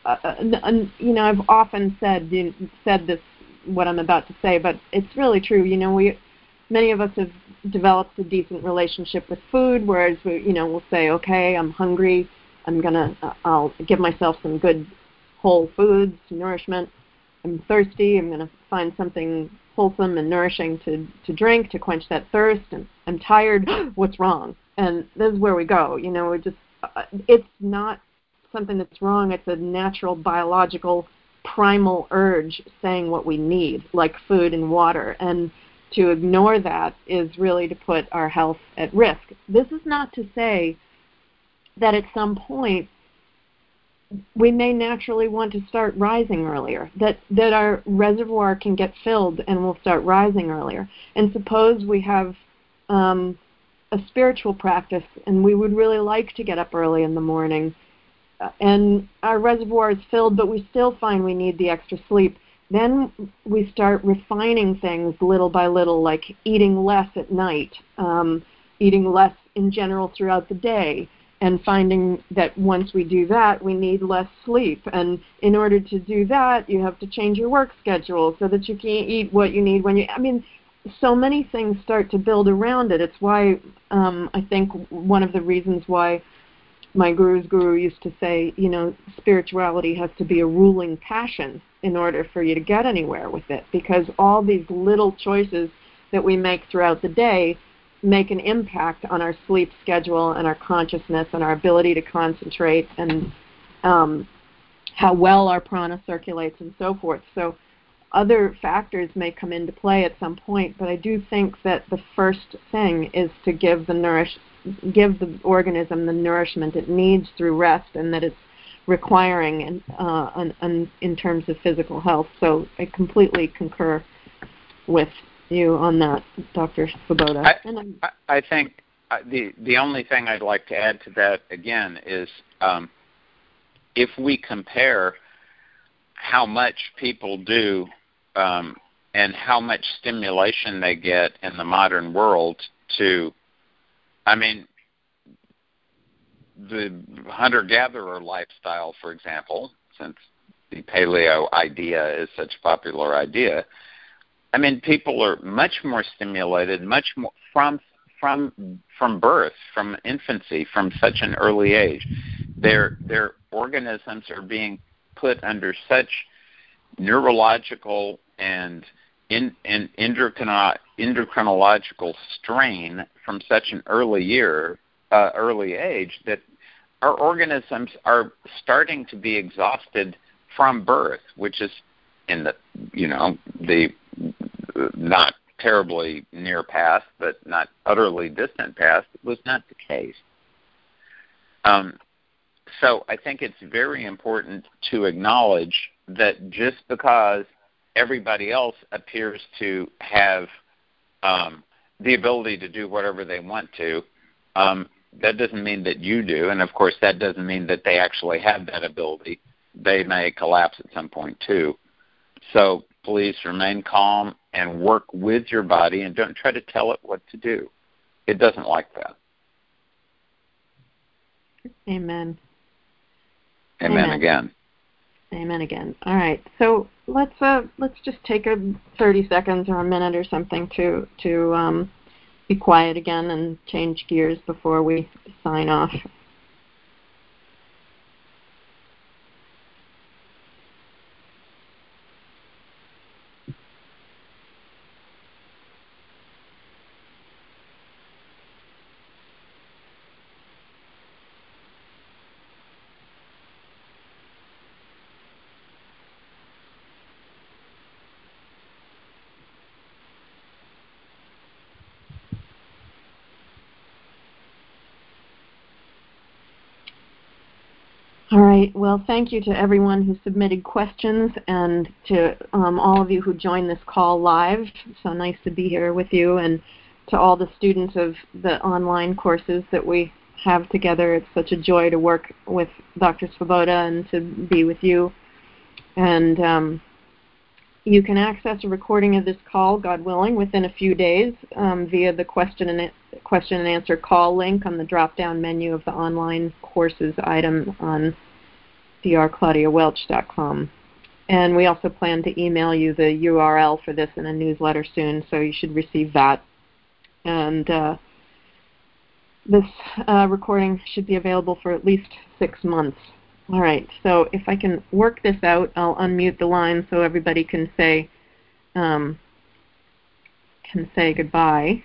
I've often said this, what I'm about to say, but it's really true. Many of us have developed a decent relationship with food, whereas we'll say, okay, I'm hungry, I'll give myself some good whole foods, nourishment. I'm thirsty, I'm going to find something wholesome and nourishing to drink to quench that thirst. And I'm tired, what's wrong? And this is where we go. It's not something that's wrong. It's a natural, biological, primal urge saying what we need, like food and water. And to ignore that is really to put our health at risk. This is not to say that at some point we may naturally want to start rising earlier, that our reservoir can get filled and we'll start rising earlier. And suppose we have a spiritual practice and we would really like to get up early in the morning and our reservoir is filled, but we still find we need the extra sleep. Then we start refining things little by little, like eating less at night, eating less in general throughout the day, and finding that once we do that, we need less sleep. And in order to do that, you have to change your work schedule so that you can eat what you need so many things start to build around it. It's why I think one of the reasons why my guru's guru used to say, spirituality has to be a ruling passion in order for you to get anywhere with it, because all these little choices that we make throughout the day make an impact on our sleep schedule and our consciousness and our ability to concentrate and how well our prana circulates and so forth. So other factors may come into play at some point, but I do think that the first thing is to give the organism the nourishment it needs through rest, and that it's requiring in terms of physical health. So I completely concur with you on that, Dr. Svoboda. I think the only thing I'd like to add to that again is if we compare how much people do and how much stimulation they get in the modern world to, the hunter-gatherer lifestyle, for example, since the paleo idea is such a popular idea, people are much more stimulated, much more from birth, from infancy, from such an early age. Their organisms are being put under such neurological and endocrinological strain from such an early age that our organisms are starting to be exhausted from birth, which is in the not terribly near past, but not utterly distant past, was not the case. So I think it's very important to acknowledge that just because everybody else appears to have the ability to do whatever they want to, that doesn't mean that you do, and of course that doesn't mean that they actually have that ability. They may collapse at some point too. So please remain calm and work with your body, and don't try to tell it what to do. It doesn't like that. Amen. Amen again. Amen again. All right. So let's just take 30 seconds or a minute or something to be quiet again and change gears before we sign off. All right. Well, thank you to everyone who submitted questions and to all of you who joined this call live. So nice to be here with you. And to all the students of the online courses that we have together. It's such a joy to work with Dr. Svoboda and to be with you. And you can access a recording of this call, God willing, within a few days via the question and answer call link on the drop-down menu of the online courses item on drclaudiawelch.com. And we also plan to email you the URL for this in a newsletter soon, so you should receive that. And this recording should be available for at least 6 months. All right, so if I can work this out, I'll unmute the line so everybody can say goodbye.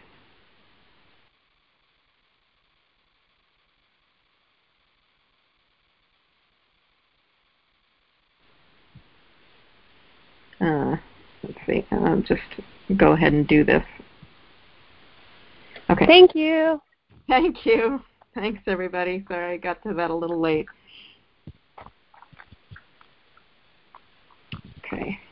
Let's see, just go ahead and do this. Okay. Thank you. Thank you. Thanks, everybody. Sorry I got to that a little late. Okay.